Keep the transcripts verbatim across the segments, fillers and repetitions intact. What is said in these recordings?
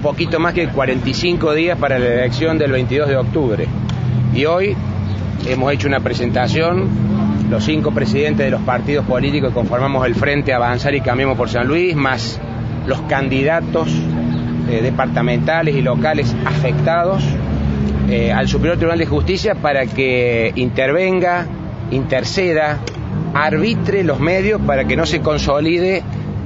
poquito más que cuarenta y cinco días para la elección del veintidós de octubre. Y hoy hemos hecho una presentación, los cinco presidentes de los partidos políticos que conformamos el Frente Avanzar y Cambiemos por San Luis, más los candidatos eh, departamentales y locales afectados eh, al Superior Tribunal de Justicia para que intervenga, interceda, arbitre los medios para que no se consolide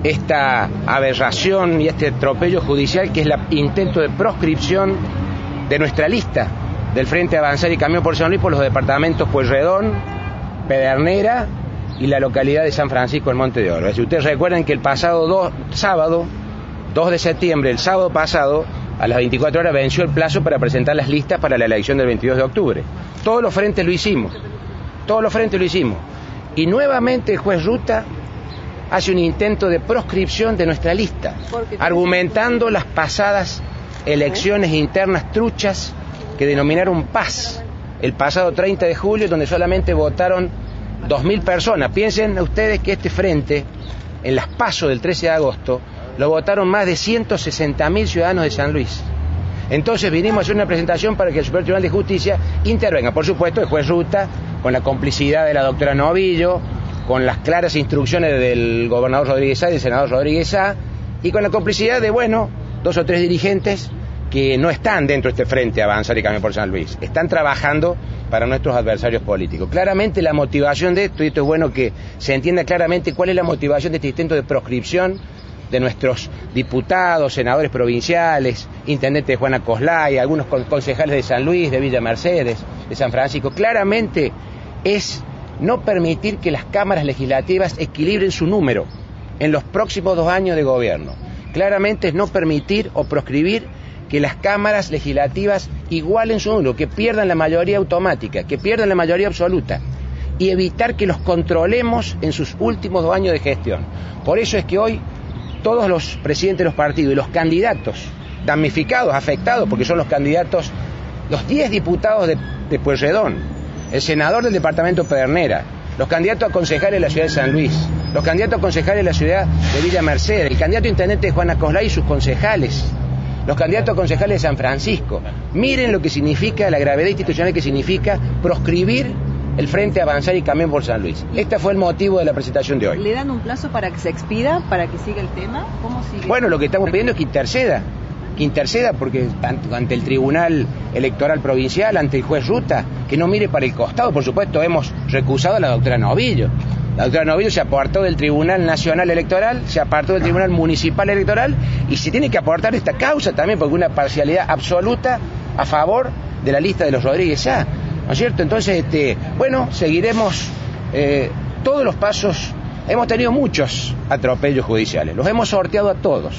esta aberración y este atropello judicial que es el intento de proscripción de nuestra lista del Frente Avanzar y Cambiemos por San Luis por los departamentos Pueyrredón, Pedernera y la localidad de San Francisco en Monte de Oro. Si ustedes recuerdan que el pasado dos, sábado, dos de septiembre, el sábado pasado, a las veinticuatro horas venció el plazo para presentar las listas para la elección del veintidós de octubre. Todos los frentes lo hicimos, todos los frentes lo hicimos. Y nuevamente el juez Ruta hace un intento de proscripción de nuestra lista, argumentando las pasadas elecciones internas truchas que denominaron paz el pasado treinta de julio, donde solamente votaron dos mil personas. Piensen ustedes que este frente, en las PASO del trece de agosto, lo votaron más de ciento sesenta mil ciudadanos de San Luis. Entonces vinimos a hacer una presentación para que el Superior Tribunal de Justicia intervenga. Por supuesto, el juez Ruta, con la complicidad de la doctora Novillo, con las claras instrucciones del gobernador Rodríguez Sá y del senador Rodríguez Sá, y con la complicidad de, bueno, dos o tres dirigentes que no están dentro de este Frente Avanzar y Cambiemos por San Luis. Están trabajando para nuestros adversarios políticos. Claramente la motivación de esto, y esto es bueno que se entienda claramente cuál es la motivación de este intento de proscripción de nuestros diputados, senadores provinciales, intendente de Juana Coslay, algunos concejales de San Luis, de Villa Mercedes, de San Francisco. Claramente es no permitir que las cámaras legislativas equilibren su número en los próximos dos años de gobierno. Claramente es no permitir o proscribir que las cámaras legislativas igualen su número, que pierdan la mayoría automática, que pierdan la mayoría absoluta, y evitar que los controlemos en sus últimos dos años de gestión. Por eso es que hoy todos los presidentes de los partidos y los candidatos damnificados, afectados, porque son los candidatos, los diez diputados de, de Pueyrredón, el senador del departamento Pedernera, los candidatos a concejales de la ciudad de San Luis, los candidatos a concejales de la ciudad de Villa Mercedes, el candidato a intendente de Juana Coslay y sus concejales, los candidatos a concejales de San Francisco. Miren lo que significa, la gravedad institucional que significa proscribir el Frente Avanzar y Cambiemos por San Luis. Este fue el motivo de la presentación de hoy. ¿Le dan un plazo para que se expida, para que siga el tema? ¿Cómo sigue? Bueno, lo que estamos pidiendo es que interceda, que interceda porque ante el Tribunal Electoral Provincial, ante el juez Ruta, que no mire para el costado. Por supuesto, hemos recusado a la doctora Novillo. La doctora Novillo se apartó del Tribunal Nacional Electoral, se apartó del Tribunal Municipal Electoral y se tiene que aportar esta causa también porque una parcialidad absoluta a favor de la lista de los Rodríguez Sá, ¿no es cierto? Entonces, este, bueno, seguiremos eh, todos los pasos. Hemos tenido muchos atropellos judiciales, los hemos sorteado a todos,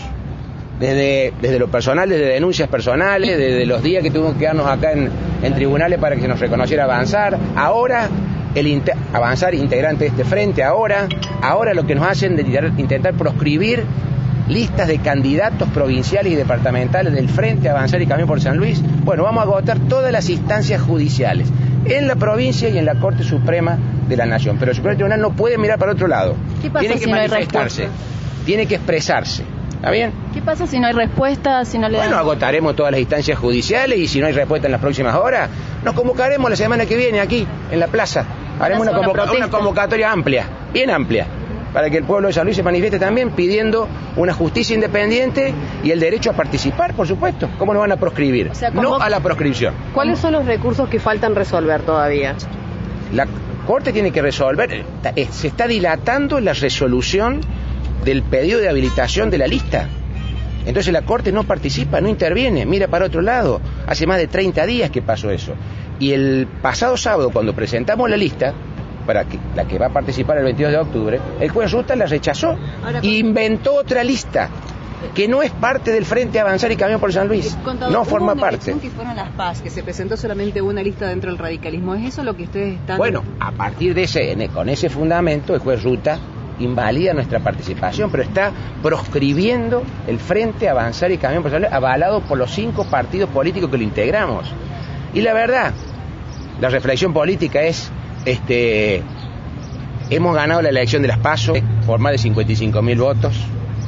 desde, desde lo personal, desde denuncias personales, desde los días que tuvimos que quedarnos acá en, en tribunales para que se nos reconociera Avanzar, ahora el inter, Avanzar integrante de este frente, ahora, ahora lo que nos hacen de intentar proscribir listas de candidatos provinciales y departamentales del Frente Avanzar y Cambiemos por San Luis. Bueno, vamos a agotar todas las instancias judiciales en la provincia y en la Corte Suprema de la Nación, pero el Superior Tribunal no puede mirar para otro lado. ¿Qué pasa tiene que si manifestarse, no hay respuesta? Tiene que expresarse. ¿Está bien? ¿Qué pasa si no hay respuesta, si no le Bueno, dan... agotaremos todas las instancias judiciales y si no hay respuesta en las próximas horas, nos convocaremos la semana que viene aquí, en la plaza. Haremos una, convoca una convocatoria amplia, bien amplia, para que el pueblo de San Luis se manifieste también pidiendo una justicia independiente y el derecho a participar, por supuesto. ¿Cómo nos van a proscribir? O sea, no a la proscripción. ¿Cuáles son los recursos que faltan resolver todavía? La Corte tiene que resolver, se está dilatando la resolución del pedido de habilitación de la lista. Entonces la Corte no participa, no interviene, mira para otro lado. Hace más de treinta días que pasó eso. Y el pasado sábado, cuando presentamos la lista, para que, la que va a participar el veintidós de octubre, el juez Ruta la rechazó e inventó otra lista que no es parte del Frente Avanzar y Cambiemos por San Luis. Contador, no forma una parte. Que fueron las PAS, que se presentó solamente una lista dentro del radicalismo. ¿Es eso lo que ustedes están...? Bueno, a partir de ese, con ese fundamento, el juez Ruta invalida nuestra participación, pero está proscribiendo el Frente Avanzar y Cambiemos por San Luis, avalado por los cinco partidos políticos que lo integramos. Y la verdad, la reflexión política es, este, hemos ganado la elección de las PASO por más de cincuenta y cinco mil votos.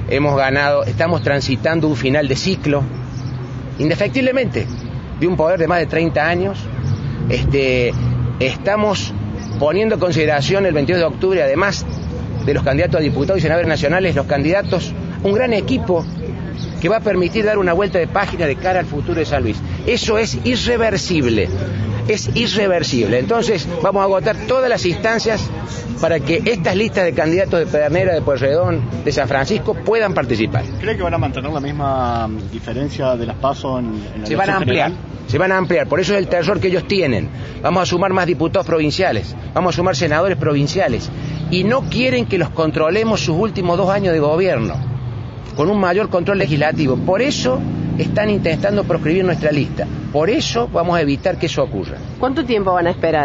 hemos ganado, estamos transitando un final de ciclo, indefectiblemente, de un poder de más de treinta años. Este, estamos poniendo en consideración el veintidós de octubre, además de los candidatos a diputados y senadores nacionales, los candidatos, un gran equipo que va a permitir dar una vuelta de página de cara al futuro de San Luis. Eso es irreversible, es irreversible. Entonces vamos a agotar todas las instancias para que estas listas de candidatos de Pedernera, de Pueyrredón, de San Francisco puedan participar. ¿Cree que van a mantener la misma diferencia de las PASO en, en la Se van a ampliar, general? se van a ampliar, por eso es el terror que ellos tienen. Vamos a sumar más diputados provinciales, vamos a sumar senadores provinciales, y no quieren que los controlemos sus últimos dos años de gobierno, con un mayor control legislativo. Por eso están intentando proscribir nuestra lista. Por eso vamos a evitar que eso ocurra. ¿Cuánto tiempo van a esperar?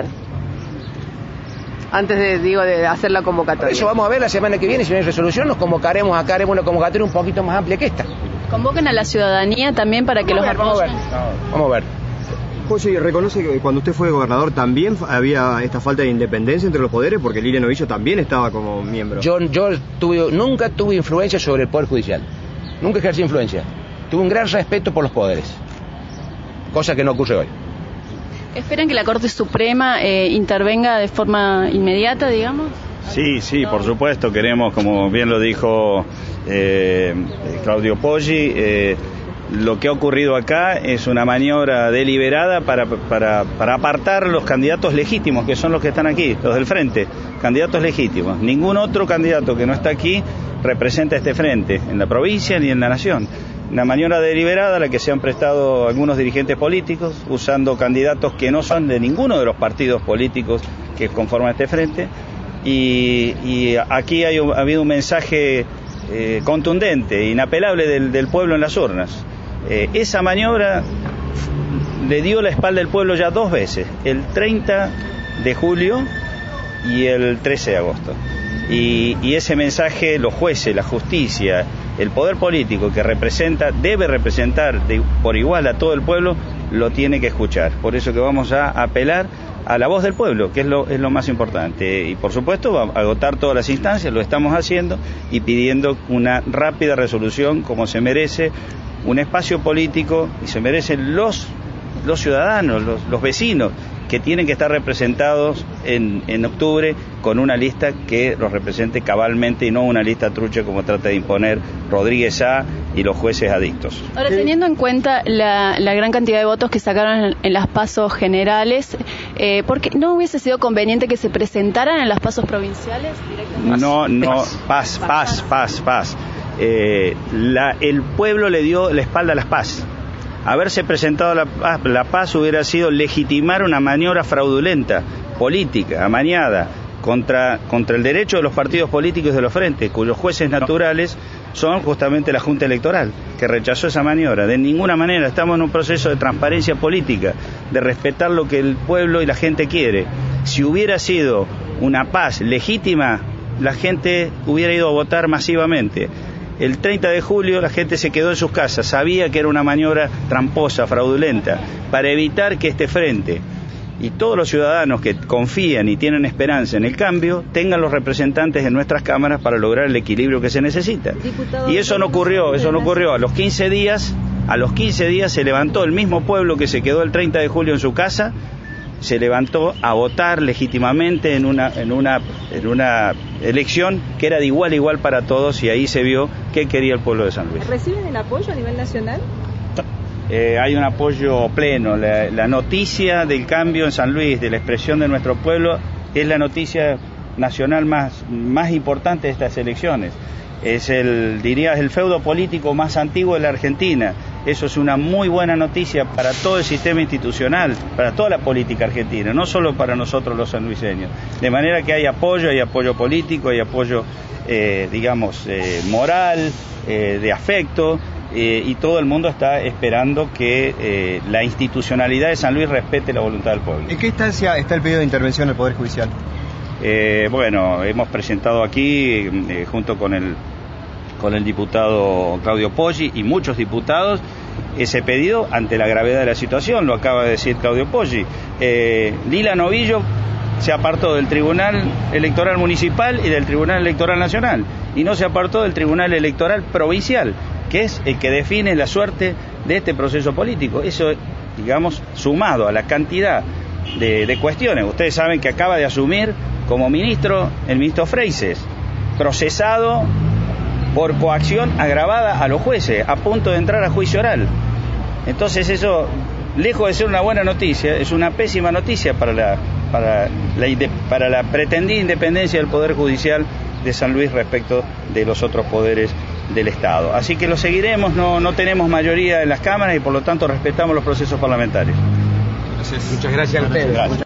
Antes de, digo, de hacer la convocatoria. Por eso vamos a ver la semana que viene, si no hay resolución, nos convocaremos acá, haremos una convocatoria un poquito más amplia que esta. ¿Convocan a la ciudadanía también para que los apoyen? Vamos a ver, vamos a ver. José, ¿reconoce que cuando usted fue gobernador también había esta falta de independencia entre los poderes? Porque Lilia Novillo también estaba como miembro. Yo, yo tuve, nunca tuve influencia sobre el Poder Judicial. Nunca ejercí influencia. Tuve un gran respeto por los poderes. Cosa que no ocurre hoy. ¿Esperan que la Corte Suprema eh, intervenga de forma inmediata, digamos? Sí, sí, por supuesto. Queremos, como bien lo dijo eh, Claudio Poggi, eh, lo que ha ocurrido acá es una maniobra deliberada para, para, para apartar los candidatos legítimos, que son los que están aquí, los del frente, candidatos legítimos. Ningún otro candidato que no está aquí representa este frente, en la provincia ni en la nación. Una maniobra deliberada a la que se han prestado algunos dirigentes políticos, usando candidatos que no son de ninguno de los partidos políticos que conforman este frente. Y, y aquí hay, ha habido un mensaje eh, contundente, inapelable del, del pueblo en las urnas. Eh, esa maniobra le dio la espalda al pueblo ya dos veces, el treinta de julio y el trece de agosto. Y, y ese mensaje los jueces, la justicia, el poder político que representa, debe representar de, por igual a todo el pueblo, lo tiene que escuchar. Por eso que vamos a apelar a la voz del pueblo, que es lo, es lo más importante. Y por supuesto va a agotar todas las instancias, lo estamos haciendo, y pidiendo una rápida resolución como se merece un espacio político y se merecen los, los ciudadanos, los, los vecinos, que tienen que estar representados en, en octubre con una lista que los represente cabalmente y no una lista trucha como trata de imponer Rodríguez A y los jueces adictos. Ahora, teniendo en cuenta la, la gran cantidad de votos que sacaron en, en las pasos generales, eh, ¿por qué no hubiese sido conveniente que se presentaran en las pasos provinciales directamente? No, no, paz, paz, paz, paz. Eh, la, el pueblo le dio la espalda a las paz. Haberse presentado la paz, la paz hubiera sido legitimar una maniobra fraudulenta, política, amañada, contra, contra el derecho de los partidos políticos de los frentes, cuyos jueces naturales son justamente la Junta Electoral, que rechazó esa maniobra. De ninguna manera, estamos en un proceso de transparencia política, de respetar lo que el pueblo y la gente quiere. Si hubiera sido una paz legítima, la gente hubiera ido a votar masivamente. El treinta de julio la gente se quedó en sus casas, sabía que era una maniobra tramposa, fraudulenta, para evitar que este frente y todos los ciudadanos que confían y tienen esperanza en el cambio tengan los representantes en nuestras cámaras para lograr el equilibrio que se necesita. Diputado, y eso no ocurrió, eso no ocurrió. A los quince días, a los quince días se levantó el mismo pueblo que se quedó el treinta de julio en su casa, se levantó a votar legítimamente en una, en una, en una elección que era de igual a igual para todos, y ahí se vio qué quería el pueblo de San Luis. ¿Reciben el apoyo a nivel nacional? Eh, hay un apoyo pleno. La, la noticia del cambio en San Luis, de la expresión de nuestro pueblo, es la noticia nacional más, más importante de estas elecciones. Es el, diría, el feudo político más antiguo de la Argentina. Eso es una muy buena noticia para todo el sistema institucional, para toda la política argentina, no solo para nosotros los sanluiseños. De manera que hay apoyo, hay apoyo político, hay apoyo, eh, digamos, eh, moral, eh, de afecto, eh, y todo el mundo está esperando que eh, la institucionalidad de San Luis respete la voluntad del pueblo. ¿En qué instancia está el pedido de intervención del Poder Judicial? Eh, bueno, hemos presentado aquí, eh, junto con el con el diputado Claudio Poggi y muchos diputados, ese pedido ante la gravedad de la situación, lo acaba de decir Claudio Poggi. Eh, Lila Novillo se apartó del Tribunal Electoral Municipal y del Tribunal Electoral Nacional, y no se apartó del Tribunal Electoral Provincial, que es el que define la suerte de este proceso político. Eso, digamos, sumado a la cantidad de, de cuestiones. Ustedes saben que acaba de asumir como ministro el ministro Freyses, procesado por coacción agravada a los jueces, a punto de entrar a juicio oral. Entonces eso, lejos de ser una buena noticia, es una pésima noticia para la, para la, para la pretendida independencia del Poder Judicial de San Luis respecto de los otros poderes del Estado. Así que lo seguiremos, no, no tenemos mayoría en las cámaras y por lo tanto respetamos los procesos parlamentarios. Entonces, muchas gracias a ustedes. Gracias.